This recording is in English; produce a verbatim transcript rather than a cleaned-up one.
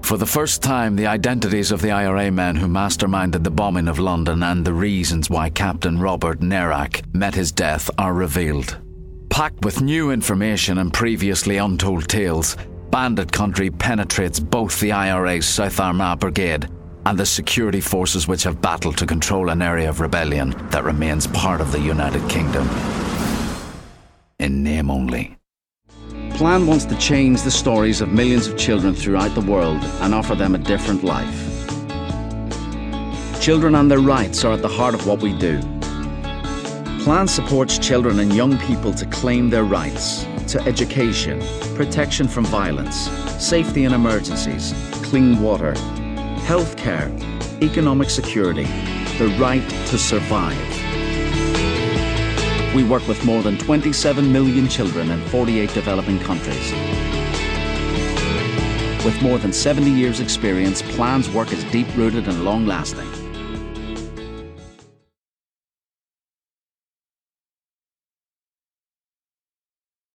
For the first time, the identities of the I R A men who masterminded the bombing of London and the reasons why Captain Robert Nerak met his death are revealed. Packed with new information and previously untold tales, Bandit Country penetrates both the I R A's South Armagh Brigade and the security forces which have battled to control an area of rebellion that remains part of the United Kingdom. In name only. Plan wants to change the stories of millions of children throughout the world and offer them a different life. Children and their rights are at the heart of what we do. Plan supports children and young people to claim their rights to education, protection from violence, safety in emergencies, clean water, healthcare, economic security, the right to survive. We work with more than twenty-seven million children in forty-eight developing countries. With more than seventy years' experience, Plan's work is deep-rooted and long-lasting.